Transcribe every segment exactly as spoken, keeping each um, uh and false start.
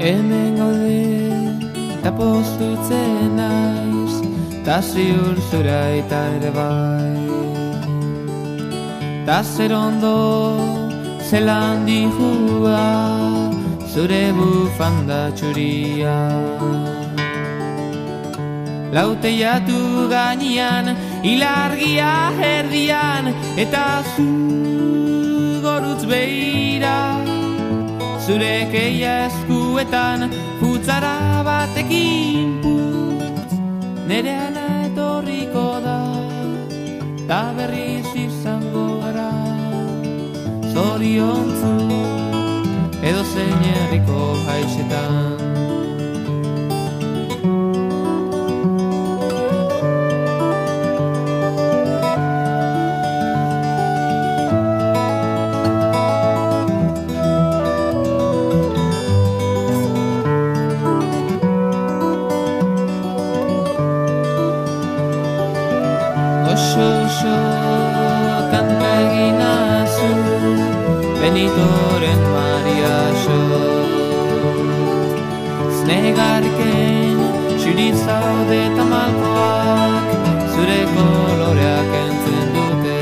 Hemen gaude, eta postutzen naiz, ta ziur zura eta ere bai. Ta zer ondo, zelan dihua, zure bufanda txuria. Lauteiatu gainean, ilargia erdian, eta zu gorutz behira. Zure keia eskuetan, futzara batekin putz, nere ana etorriko da, ta berriz izango gara. Zoriontzu, edo zein herriko haixetan. Oso kanta eginazu, Benitoren Maria so. Znegarken txurizaude eta malkoak, zure koloreak entzen dute.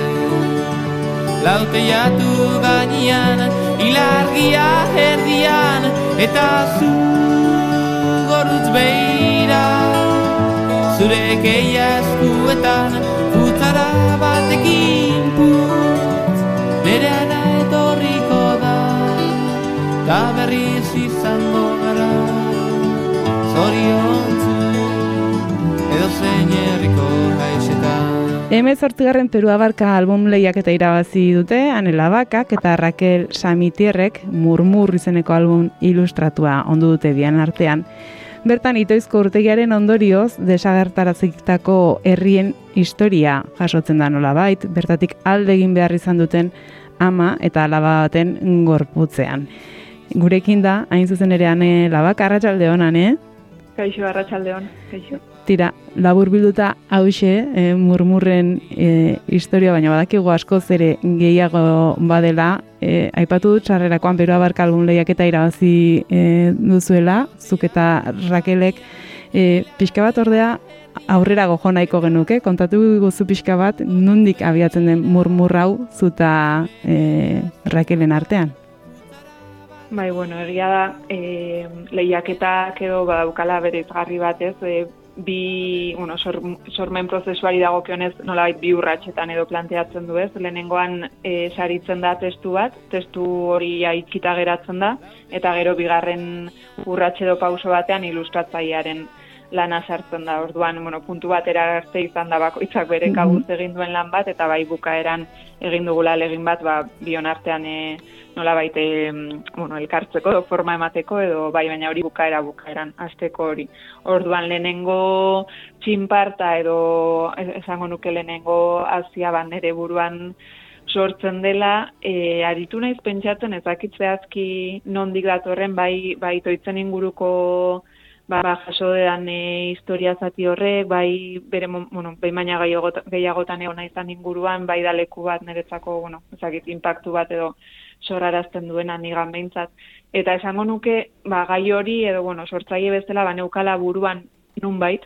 Lauteiatu gainean, ilargia erdian, eta zu gorutz behira. Zure keia eskuetan, futzara batekin putz, nere ana etorriko da, ta berriz izango gara. Zoriontzu, edo zein herriko haixetan. hemezortzigarren Peru Abarka album lehiaketa irabazi dute Anela Bakak eta Raquel Samitierrek Murmur izeneko album ilustratua ondu dute bien artean. Bertan Itoizko urtegiaren ondorioz desagertarazitako herrien historia jasotzen da nolabait, bertatik alde egin behar izan duten ama eta alaba baten gorputzean. Gurekin da, hain zuzen ere Anela Bakak, arratsaldeon, Ane? Kaixo, arratsaldeon, kaixo. Tira, labur bilduta hauxe, e, Murmurren e, historia, baina badakigu askoz ere gehiago badela, e, aipatu dut sarrerakoan Peru Abarka album lehiaketa irabazi e, duzuela, zuk eta Rakelek, e, pixka bat ordea aurrera gojo nahiko genuke, kontatu guzu pixka bat, nondik abiatzen den Murmur hau zuta e, Rakelen artean? Bai, bueno, egia da, e, lehiaketak edo badaukala bereizgarri batez, e, bi, bueno, sor, sormen prozesuari dagokionez nolabait bi urratsetan edo planteatzen du ez. Lehenengoan e, saritzen da testu bat, testu hori itxita geratzen da, eta gero bigarren urratse edo pauso batean ilustratzailearen lana sartzen da. Orduan, bueno, puntu batera arte izan da bakoitzak bere kabuz egin duen lan bat, eta bai bukaeran egin dugula legin bat, ba, bion artean e, nolabait e, bueno, elkartzeko edo forma emateko edo bai, baina hori bukaera bukaeran hasteko hori. Orduan lehenengo txinparta edo esango nuke lehenengo azia ban ere buruan sortzen dela, e, aritu naiz pentsatzen ezakitzeazki nondik datorren bai bai Itoitzen inguruko ba, ba jaso dedan e, historia zati horrek, bai bere bueno, behin baina gehiagotan egon izan inguruan, bai da leku bat niretzako, bueno, ezakit inpaktu bat edo sorrarazten duena nigan behintzat. Eta esango nuke, ba, gai hori edo, bueno, sortzaile bezala, ba, neukala buruan nunbait,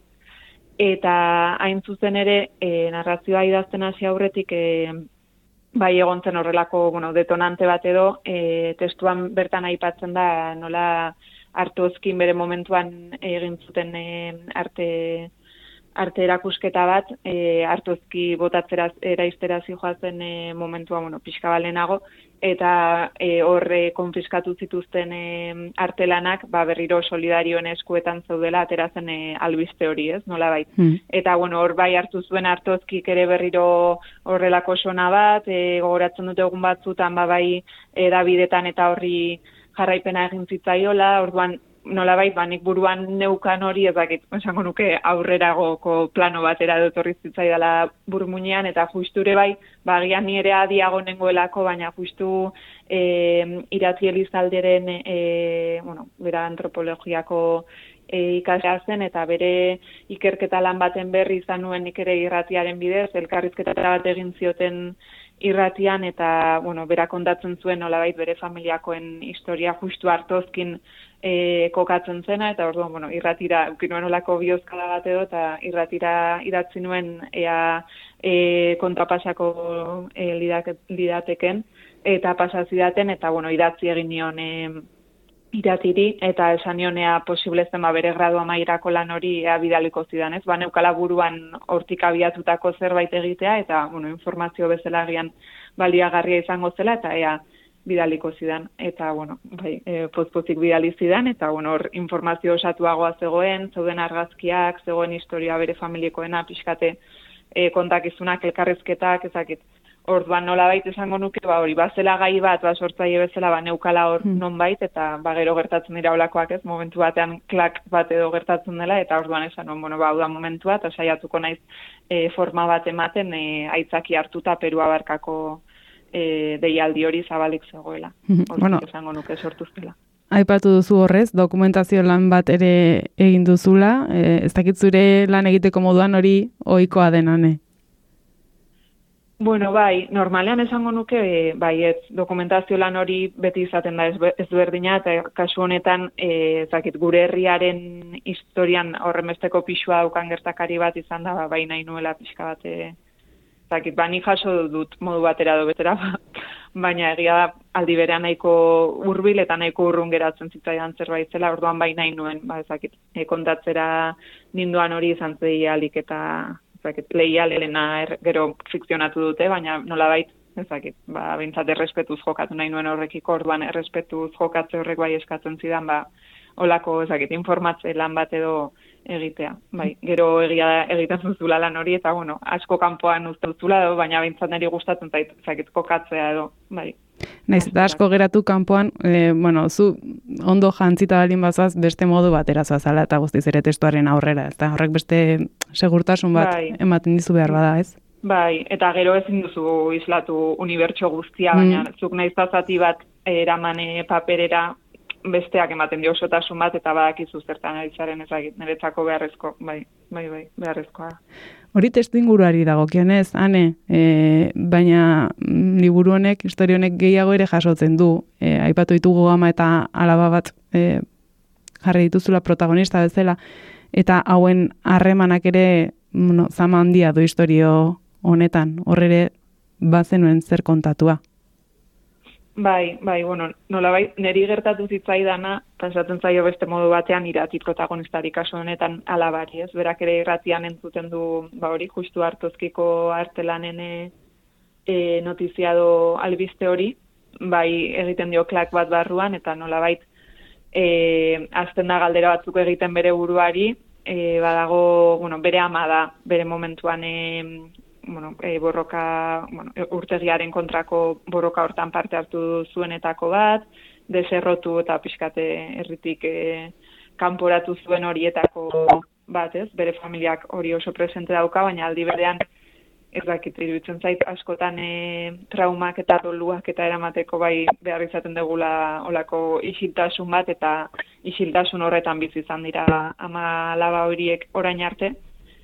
eta hain zuzen ere, e, narrazioa idazten hasi aurretik, e, bai egon zen horrelako, bueno, detonante bat edo, e, testuan bertan aipatzen da, nola Artozkin bere momentuan egin zuten e, arte arte erakusketa bat, e, Artozki botatzera eraiztera zijoazen e, momentua, bueno, pixka balenago, eta e, horre konfiskatu zituzten e, artelanak, ba, berriro solidarioen eskuetan zeudela aterazen e, albiste hori, ez, nolabait. Mm. Eta, bueno, hor bai hartu zuen Artozkik ere berriro horrelako sona bat, e, gogoratzen dute egun batzutan, ba, bai edabidetan eta horri jarraipena egin zitzaiola, orduan nolabait, ba, nik buruan neukan hori, ezakit, esango nuke aurreragoko plano batera dotorri zitzaidala burmuinean, eta justure bai, ba, gian ni ere adiago nengoelako, baina justu e, Iratzi Elizalderen, e, bueno, bera antropologiako e, ikaslea zen, eta bere ikerketa lan baten berri izan nuen nik ere irratiaren bidez, elkarrizketa bat egin zioten irratian, eta, bueno, berak kontatzen zuen nolabait bere familiakoen historia justu hartozkin e, kokatzen zena, eta orduan, bueno, irratira, ukinuen olako bihozkala bat edo, eta irratira idatzi nuen ea e, kontrapasako e, lidateken, eta pasazidaten, eta, bueno, idatzi egin nion e, iratiri, eta esan nionea posible zen ba, bere gradu amaierako lan hori ea bidaliko zidan, ez? Ba, neukala buruan hortik abiatutako zerbait egitea, eta, bueno, informazio bezala agian baliagarria izango zela, eta ea bidaliko zidan, eta, bueno, bai, e, pozpozik bidali zidan, eta, bueno, hor informazio osatuagoa zegoen, zeuden argazkiak, zegoen historia bere familiekoena, pixkate e, kontakizunak, elkarrizketak, ezakit, orduan nolabait esango nuke, ba, hori, bazela gai bat, ba, sortzaile bezala, ba, neukala hor hmm. nonbait, eta ba, gero gertatzen dira olakoak ez, momentu batean klak bat edo gertatzen dela, eta orduan esan, on, bueno, ba, hau da momentua, eta saiatuko naiz e, forma bat ematen, e, aitzaki hartuta Perua barkako e, deialdi hori zabalik zegoela. Hortik bueno, esango nuke sortuztela. Aipatu duzu horrez, dokumentazio lan bat ere egin duzula, e, ez dakit zure lan egiteko moduan hori ohikoa denane. Bueno, bai, normalean esango nuke, bai, ez, dokumentazio lan hori beti izaten da ez, ez berdina, eta kasu honetan, e, zakit, gure herriaren historian horrenbesteko pixua daukan gertakari bat izan da, ba, bai nahi nuela pixka bat, e, zakit, ba, ni jaso dut modu batera do betera, ba, baina egia da aldi berean nahiko hurbil eta nahiko urrun geratzen zitzaidan zerbait zela, orduan bai nahi nuen, ba, zakit, e, kontatzera ninduan hori izan zeialik eta lehia lehena er, gero fikzionatu dute, baina nolabait, ezakit, ba, bintzat errespetuz jokatu nahi nuen horrekiko, orduan errespetuz jokatze horrek bai eskatzen zidan, ba, olako, ezakit, informatze lan bat edo egitea. Bai, gero egia egiten zuzula lan hori, eta, bueno, asko kanpoan uste duzula edo, baina bintzat niri gustatzen zait, ezakit, kokatzea edo, bai. Naiz, eta asko geratu kanpoan, e, bueno, zu ondo jantzita balin bazoaz, beste modu batera zoazala, eta guztiz ere testuaren aurrera, eta horrek beste segurtasun bat bai. Ematen dizu behar bada, ez? Bai, eta gero ezin duzu islatu unibertso guztia, baina mm. zuk nahiz zati bat eramane paperera besteak ematen dio osotasun bat, eta badakizu zertan aritzaren ezagit, niretzako beharrezko, bai, bai, bai, beharrezkoa. Hori testu inguruari dagokionez, Ane, e, baina liburu honek, historia honek gehiago ere jasotzen du. E, aipatu ditugu ama eta alaba bat e, jarri dituzula protagonista bezala, eta hauen harremanak ere bueno, zama handia du historio honetan, horre bazenuen zer kontatua. Bai, bai, bueno, nolabait neri gertatu zitzaidana, pasatzen zaio beste modu batean irati protagonistari kasu honetan alabari, ez? Berak ere irratian entzuten du, ba hori, justu hartozkiko artelanen e, notiziado albiste hori, bai egiten dio klak bat barruan, eta nolabait e, azten da galdera batzuk egiten bere buruari, e, badago, bueno, bere ama da, bere momentuan e, bueno, e, borroka, bueno, urtegiaren kontrako borroka hortan parte hartu zuenetako bat, deserrotu eta pixkate herritik e, kanporatu zuen horietako bat, ez? Bere familiak hori oso presente dauka, baina aldi berean ez dakit iruditzen zait askotan e, traumak eta doluak eta eramateko bai behar izaten degula olako isiltasun bat, eta isiltasun horretan bizi izan dira ama alaba horiek orain arte.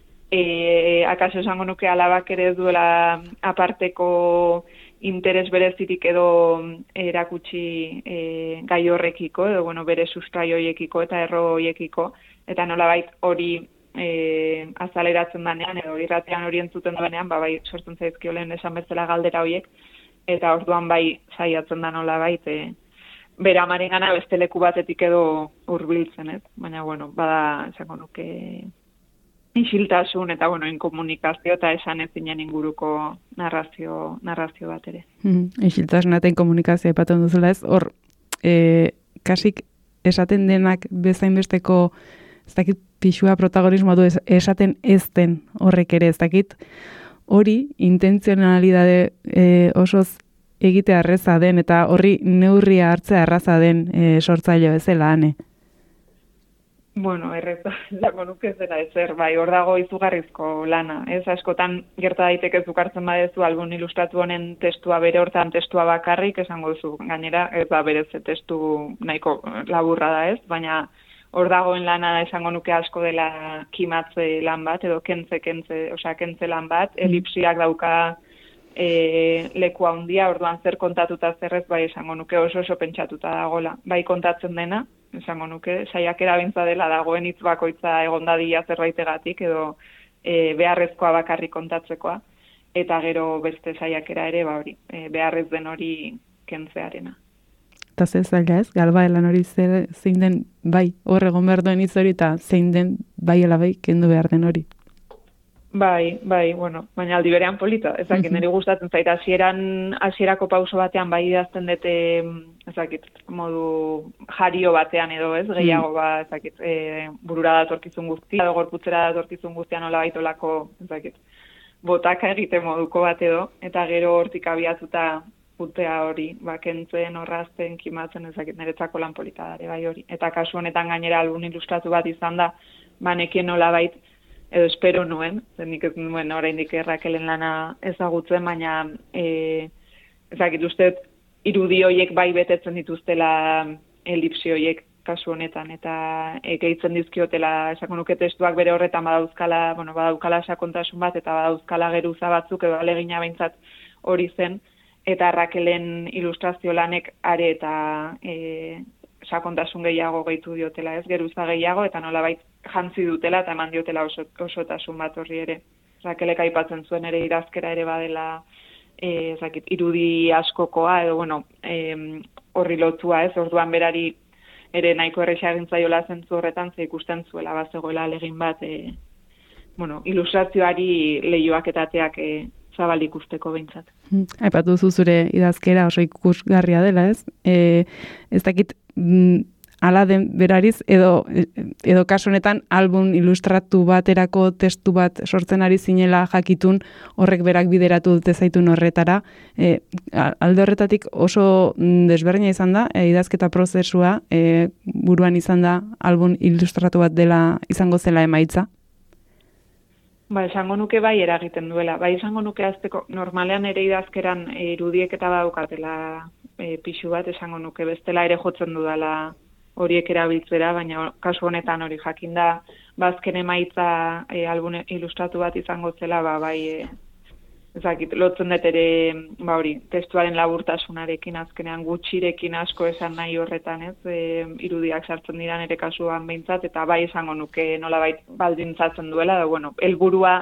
E, akaso esango nuke alabak ere duela aparteko interes berezirik edo erakutsi e, gai horrekiko, edo bueno, bere sustrai horiekiko eta erro horiekiko, eta nolabait hori e, azaleratzen danean, edo irratean hori entzuten danean, ba, bai sortzen zaizkio lehen esan bezala galdera horiek, eta orduan bai saiatzen da nolabait, e, bere amaren gana beste leku batetik edo hurbiltzen, ez? Baina, bueno, bada esango nuke isiltasun eta, bueno, inkomunikazio eta esan ezinen inguruko narrazio, narrazio bat ere. Mm, isiltasun eta inkomunikazio epaten duzula ez, hor, e, kasik esaten denak bezainbesteko, ez dakit pixua protagonismoa du esaten ez den horrek ere, ez dakit hori intentzionalidade e, osoz egitea arreza den, eta horri neurria hartzea arraza den e, sortzaile bezala, Ane. Bueno, erreza, lako nuke zera ezer, bai, hor dago izugarrizko lana. Ez askotan gerta daiteke zukartzen badezu album ilustratu honen testua bere hortan testua bakarrik, esango duzu gainera, ez da berez testu nahiko laburra da ez, baina hor dagoen lana esango nuke asko dela kimatze lan bat, edo kentze, kentze, osea, kentze lan bat, elipsiak dauka e, leku handia, orduan zer kontatuta zerrez, bai esango nuke oso oso pentsatuta dagola. Bai kontatzen dena, esango nuke, saiakera bintza dela dagoen hitz bakoitza egondadia zerbaitegatik edo e, beharrezkoa bakarrik kontatzekoa, eta gero beste saiakera ere, ba hori, e, beharrez den hori kentzearena. Eta ze zaila ez, galbaelan hori zer, zein den bai, hor egon behar duen hitz hori, eta zein den bai ala bai, kendu behar den hori. Bai, bai, bueno, baina aldi berean polita, ezakit, Mhm. niri gustatzen zait, hasieran hasierako pauso batean bai idazten dute, ezakit, modu jario batean edo, ez, gehiago ba, ezakit, e, burura datorkizun guztia, edo gorputzera datorkizun guztia nola baitolako, ezakit, botaka egite moduko bat edo, eta gero hortik abiatuta putea hori, ba, kentzen, orrazten, kimatzen, ezakit, niretzako lan polita dare, bai hori. Eta kasu honetan gainera album ilustratu bat izan da, ba, nekien nola bait, edo espero nuen, zen nik ez nuen oraindik Rakelen lana ezagutzen, baina e, ezakit uste irudi horiek bai betetzen dituztela elipsi horiek kasu honetan, eta e, gehitzen dizkiotela, esako nuke testuak bere horretan badauzkala, bueno, badaukala sakontasun bat, eta badauzkala geruza batzuk, edo alegina behintzat hori zen, eta Rakelen ilustrazio lanek are eta e, sakontasun gehiago gehitu diotela, ez, geruza gehiago, eta nolabait jantzi dutela eta eman diotela oso, osotasun bat horri ere. Rakelek aipatzen zuen ere idazkera ere badela e, zakit, irudi askokoa, edo bueno, e, horri lotua, ez, orduan berari ere nahiko erresa egin zaiola zentzu horretan, ze ikusten zuela bazegoela alegin bat, e, bueno, ilustrazioari lehioak eta ateak e, zabal ikusteko behintzat. Aipatu zu zure idazkera oso ikusgarria dela, ez? E, ez dakit mm, ala den berariz, edo, edo kasu honetan album ilustratu baterako testu bat sortzen ari zinela jakitun horrek berak bideratu dute zaitun horretara. E, alde horretatik oso desberdina izan da, e, idazketa prozesua, e, buruan izan da album ilustratu bat dela izango zela emaitza. Ba, esango nuke bai eragiten duela. Bai, esango nuke azteko, normalean ere idazkeran e, irudiek eta badaukatela e, pixu bat, esango nuke bestela ere jotzen dudala horiek erabiltzera, baina kasu honetan hori jakinda, bazken emaitza e, album ilustratu bat izango zela, ba, bai, e, ezakit, lotzen dut ere, ba hori, testuaren laburtasunarekin azkenean gutxirekin asko esan nahi horretan, ez, e, irudiak sartzen dira nire kasuan behintzat, eta bai esango nuke nolabait baldintzatzen duela, da, bueno, helburua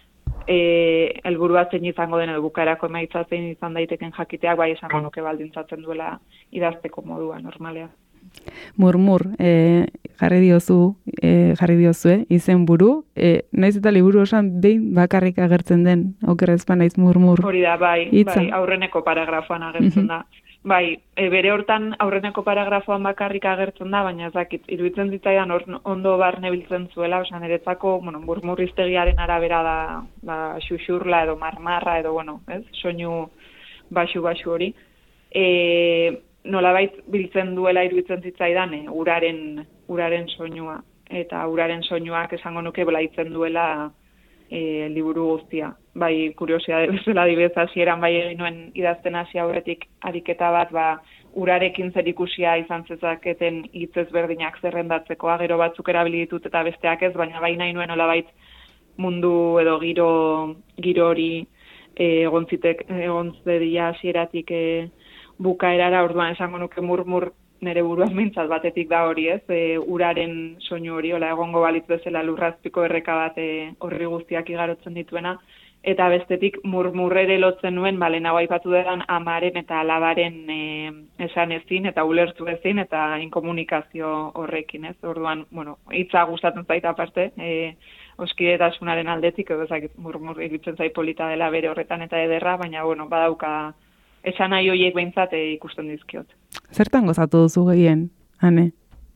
e, helburua zein izango den edo bukaerako emaitza zein izan daiteken jakiteak, bai esango nuke baldintzatzen duela idazteko modua normalea. Murmur, e, jarri diozu, e, jarri diozue, izen buru, e, naiz eta liburu osan behin bakarrik agertzen den, okerrezpa naiz murmur. Hori da, bai, Itza. bai, aurreneko paragrafoan agertzen da. Bai, e, bere hortan aurreneko paragrafoan bakarrik agertzen da, baina ezakit, iruditzen zitzaidan ondo barne biltzen zuela, osan niretzako, bueno, murmurriztegiaren arabera da, ba, xuxurla edo marmarra edo, bueno, ez, soinu baxu-baxu hori. E, nolabait biltzen duela iruditzen zitzaidan e, uraren, uraren soinua. Eta uraren soinuak esango nuke blaitzen duela e, liburu guztia. Bai, kuriosidade bezala dibez hasieran bai egin nuen idazten hasi aurretik ariketa bat, ba, urarekin zer ikusia izan zezaketen hitz ezberdinak zerrendatzekoa, gero batzuk erabili ditut eta besteak ez, baina bai nahi nuen nolabait mundu edo giro, giro hori egontzitek, egontzedia hasieratik e, bukaerara, orduan esango nuke murmur nire buruan mintzat batetik da hori, ez, e, uraren soinu hori, hola egongo balitz bezala lurrazpiko erreka bat e, horri guztiak igarotzen dituena, eta bestetik murmurrere lotzen nuen, ba, lehenago aipatu dedan amaren eta alabaren e, esan ezin, eta ulertu ezin, eta inkomunikazio horrekin, ez, orduan, bueno, hitza gustatzen zait aparte, e, oskidetasunaren aldetik, edo ezakit murmur iritzen zait polita dela bere horretan eta ederra, baina, bueno, badauka esan nahi horiek behintzat ikusten dizkiot. Zertan gozatu duzu gehien, Ane?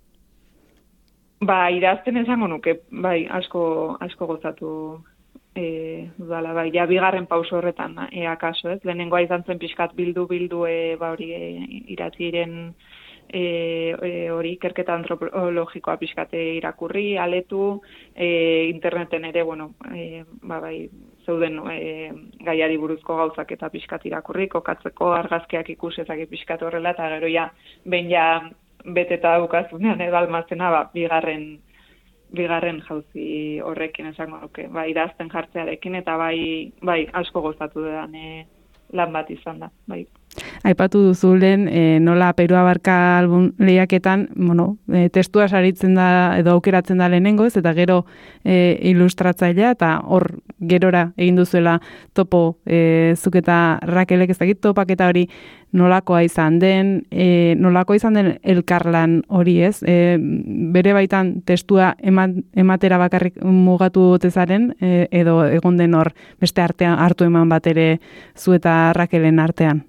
Ba, idazten esango nuke, bai, asko, asko gozatu e, dudala, bai, ja bigarren pauso horretan, e, akaso, ez? Lehenengoa izan zen pixkat bildu-bildu, e, ba, hori, e, iratiren e, e, hori, ikerketa antropologikoa pixkate irakurri, aletu, e, interneten ere, bueno, e, ba, bai, zeuden e, gaiari buruzko gauzak eta pixkat irakurri, kokatzeko argazkiak ikusi ezak pixkat horrela, eta gero ja, behin ja beteta daukazunean edo almazena, ba, bigarren, bigarren jauzi horrekin esango nuke, bai, idazten jartzearekin, eta bai, bai asko gozatu dudan e, lan bat izan da, bai. Aipatu duzu lehen, e, nola Peru Abarka album lehiaketan, bueno, e, testua saritzen da edo aukeratzen da lehenengoz, eta gero e, ilustratzailea, eta hor gerora egin duzuela topo e, zuk eta Rakelek ez dakit topaketa hori nolakoa izan den, e, nolakoa izan den elkarlan hori ez, e, bere baitan testua eman, ematera bakarrik mugatu tezaren, e, edo egon den hor beste artean hartu eman bat ere zu eta Rakelen artean.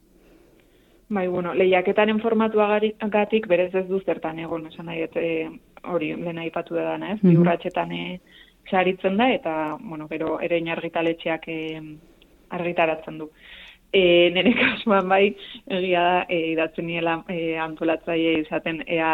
Bai, bueno, lehiaketaren formatuagatik berez ez du zertan egon, esan nahi, et, e, hori lehen aipatu da dana, ez? Mm-hmm. Bi urratxetan e, saritzen da, eta, bueno, gero erein argitaletxeak e, argitaratzen du. E, nire kasuan bai, egia da, e, idatzen niela e, antolatzaile izaten, ea,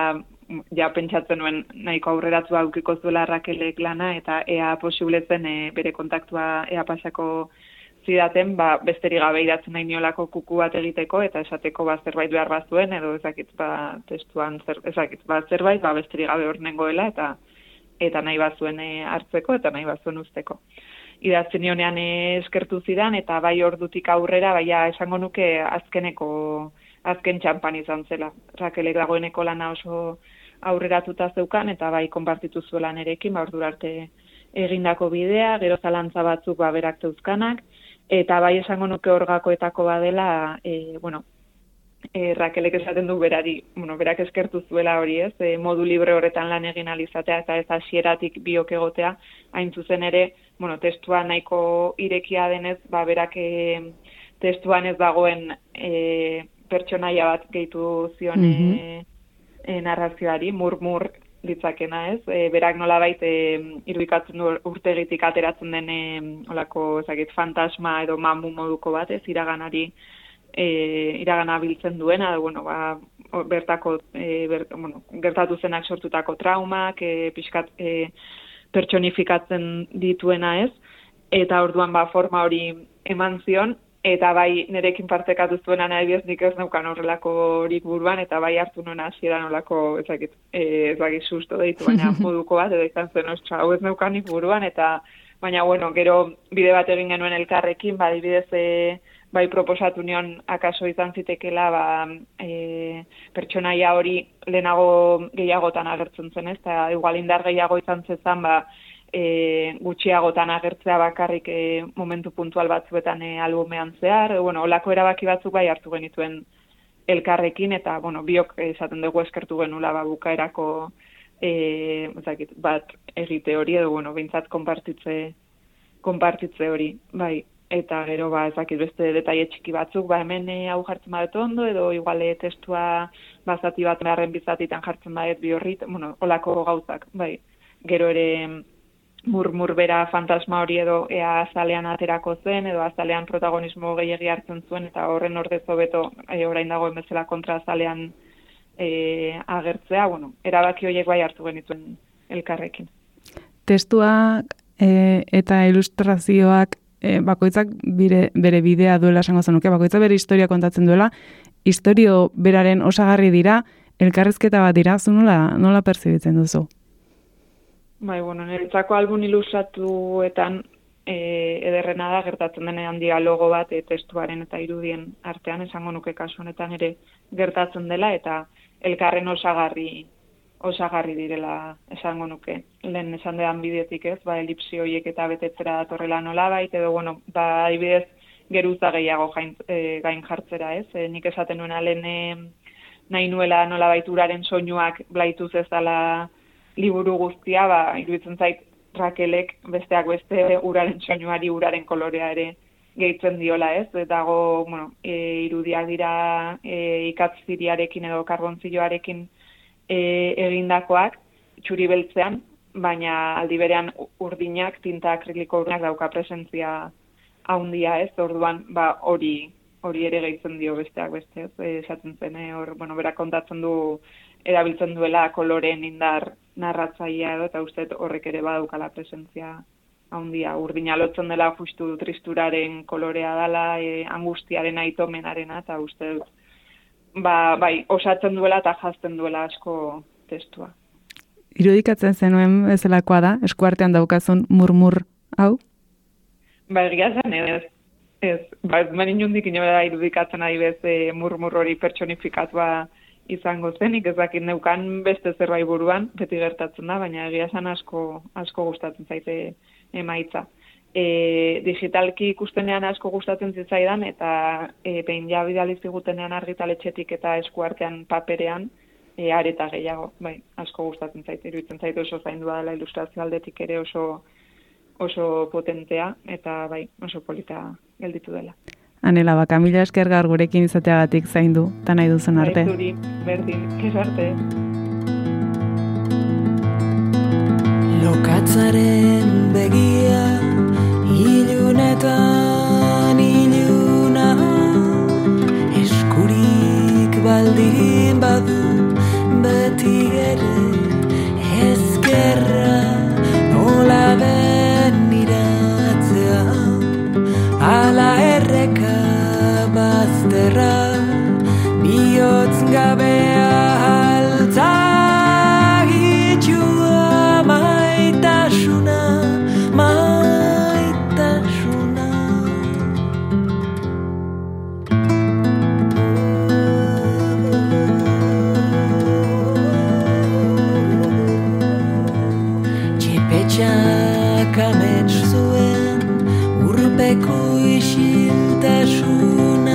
ja pentsatzen nuen nahiko aurreratua aukiko zuela Rakelek lana, eta ea posiblezen e, bere kontaktua ea pasako zidaten, ba, besterik gabe idatzen nahi niolako kuku bat egiteko, eta esateko ba, zerbait behar bazuen, edo ezakit ba, testuan zer, ezakit ba, zerbait, ba, besterik gabe hor nengoela, eta eta nahi bazuen e, hartzeko, eta nahi bazuen usteko. Idatzen nionean e, eskertu zidan, eta bai ordutik aurrera, baina esango nuke azkeneko, azken txampan izan zela. Rakelek dagoeneko lana oso aurreratuta zeukan, eta bai konpartitu zuela nerekin, ba, ordura arte egindako bidea, gero zalantza batzuk ba, berak zeuzkanak, eta bai esango nuke orgakoetako badela, e, bueno, e, Rakelek esaten du berari, bueno, berak eskertu zuela hori ez, e, modu libre horretan lan egin alizatea, eta ez hasieratik biok egotea, hain zuzen ere, bueno, testua nahiko irekia denez, ba, berak e, testuan ez dagoen e, pertsonaia bat gehitu zion mm-hmm. e, e, narrazioari, murmur ditzakena ez, e, berak nolabait e, irudikatzen du urtegitik ateratzen den e, olako ezagit, fantasma edo mamu moduko bat ez, iraganari e, iragana biltzen duena, edo, bueno, ba, bertako, e, ber, bueno, gertatu zenak sortutako traumak, e, pixkat e, pertsonifikatzen dituena ez, eta orduan ba, forma hori eman zion, eta bai nerekin partekatu zuena nahi bez nik ez neukan horrelako horik buruan, eta bai hartu nuen hasieran horrelako ezakit, e, ezakit susto deitu, baina moduko bat, edo izan zen ostra, hau ez neukanik buruan, eta baina bueno, gero bide bat egin genuen elkarrekin, ba, dibidez e, bai proposatu nion akaso izan zitekela, ba, e, pertsonaia hori lehenago gehiagotan agertzen zen ez, eta igual indar gehiago izan zezan, ba, E, gutxiagotan agertzea bakarrik e, momentu puntual batzuetan e, albumean zehar, e, bueno, olako erabaki batzuk bai hartu genituen elkarrekin, eta, bueno, biok esaten dugu eskertu genula ba, bukaerako e, ezakit, bat egite hori, edo, bueno, bintzat konpartitze, konpartitze hori, bai, eta gero, ba, ezakit beste detaile txiki batzuk, ba, hemen e, hau jartzen badet ondo, edo iguale testua bazati bat beharren bizatitan jartzen badet bi horrit, bueno, olako gauzak, bai, gero ere murmur bera fantasma hori edo ea azalean aterako zen, edo azalean protagonismo gehiagi hartzen zuen, eta horren ordez hobeto e, orain dagoen bezala kontra azalean e, agertzea, bueno, erabaki horiek bai hartu genituen elkarrekin. Testuak e, eta ilustrazioak e, bakoitzak bire, bere bidea duela esango zenuke, bakoitzak bere historia kontatzen duela, historio beraren osagarri dira, elkarrizketa bat dira, zu nola, nola perzibitzen duzu? Bai, bueno, niretzako album ilustratuetan e, ederrena da gertatzen denean dialogo bat e, testuaren eta irudien artean, esango nuke kasu honetan ere gertatzen dela, eta elkarren osagarri osagarri direla esango nuke. Lehen esan dedan bidetik ez, ba, elipsi horiek eta betetzera datorrela nolabait, edo, bueno, ba, adibidez, geruza gehiago jain, e, gain jartzera ez. E, nik esaten nuena lehen e, nahi nuela nolabait uraren soinuak blaituz ezala liburu guztia, ba, iruditzen zait Rakelek besteak beste uraren soinuari uraren kolorea ere gehitzen diola ez, dago, bueno, e, irudiak dira e, ikatziriarekin edo karbontzilloarekin e, egindakoak, txuri beltzean, baina aldi berean urdinak, tinta akriliko urdinak dauka presentzia haundia ez, orduan ba, hori hori ere gehitzen dio besteak beste ez, esaten zen, hor, bueno, berak kontatzen du erabiltzen duela koloren indar narratzailea edo, eta uste horrek ere badaukala presentzia haundia. Urdina lotzen dela justu tristuraren kolorea dela, e, angustiaren aitomenarena, eta uste ba, bai, osatzen duela eta jazten duela asko testua. Irudikatzen zenuen bezalakoa da, eskuartean daukazun murmur hau? Ba, egia zen, ez. Ez, ba, ez meni nundik inora irudikatzen ari bez e, murmur hori pertsonifikatua izango zenik, ez dakit neukan beste zerbait buruan, beti gertatzen da, baina egia esan asko, asko gustatzen zaite emaitza. E, digitalki ikustenean asko gustatzen zitzaidan, eta e, behin ja bidali zigutenean argitaletxetik eta eskuartean paperean, e, areta gehiago, bai, asko gustatzen zaite, iruditzen zaite oso zaindua dela ilustrazio aldetik ere oso oso potentea, eta bai, oso polita gelditu dela. Anela, baka, mila esker gaur gurekin izateagatik zaindu, eta nahi duzun arte. Bai, zuri, berdin, kes arte. Lokatzaren begia, ilunetan iluna, eskurik baldin badu, beti ere ezkerra, nola den iratzea, ala erreka bazterra, bihotz gabea altza itxua maitasuna, maitasuna. Txipetxak amets zuen urpeko isiltasuna,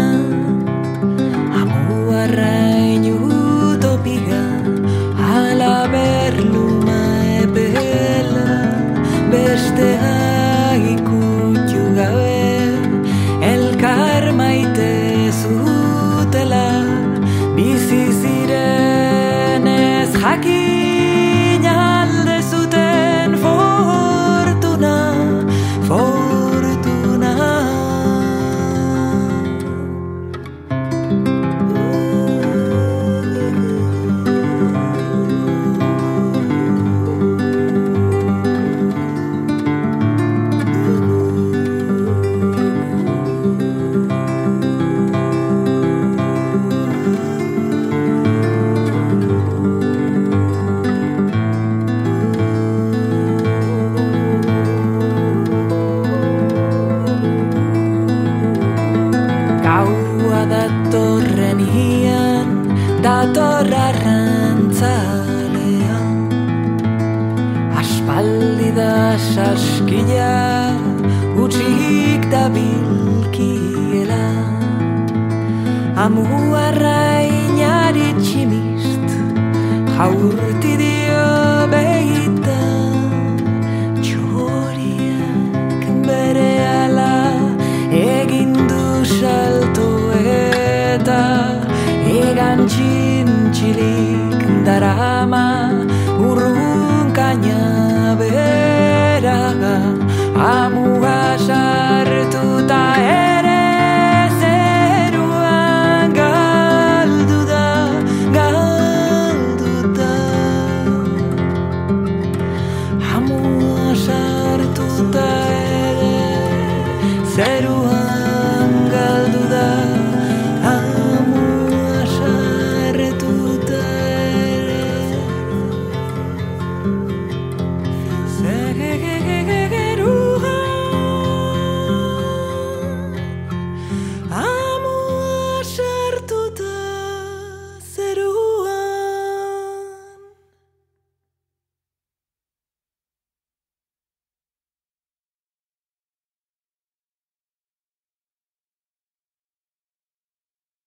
amuarrain utopiga, ala berluma epela, bestea ikutu gabe, elkar maite zutela, bizi ziren ez jakin alde zuten fortuna, fortuna. Gaua datorren hian, dator arrantzalean, aspaldi da saskila, utxik da bilkiela, amuarrainari tximist, jaurti dio behita, txoriak bere ala, egin du salto eta egan txintxilik darama.